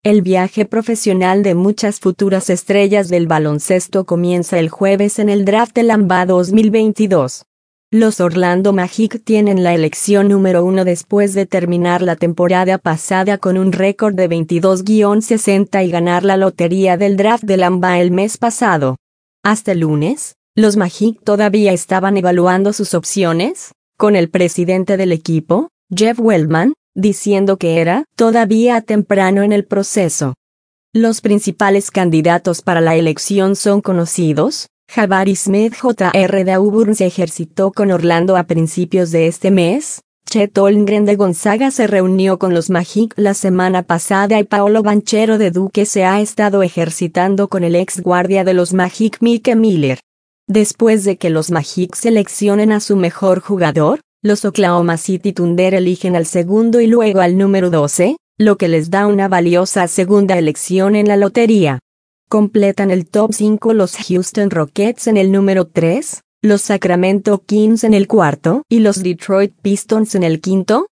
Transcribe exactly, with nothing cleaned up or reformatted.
El viaje profesional de muchas futuras estrellas del baloncesto comienza el jueves en el draft del N B A dos mil veintidós. Los Orlando Magic tienen la elección número uno después de terminar la temporada pasada con un récord de veintidós a sesenta y ganar la lotería del draft del N B A el mes pasado. Hasta el lunes, los Magic todavía estaban evaluando sus opciones, con el presidente del equipo, Jeff Weltman, diciendo que era todavía temprano en el proceso. Los principales candidatos para la elección son conocidos. Jabari Smith J R de Auburn se ejercitó con Orlando a principios de este mes. Chet Holmgren de Gonzaga se reunió con los Magic la semana pasada y Paolo Banchero de Duke se ha estado ejercitando con el ex guardia de los Magic Mike Miller. Después de que los Magic seleccionen a su mejor jugador, los Oklahoma City Thunder eligen al segundo y luego al número doce, lo que les da una valiosa segunda elección en la lotería. Completan el top cinco los Houston Rockets en el número tres, los Sacramento Kings en el cuarto y los Detroit Pistons en el quinto.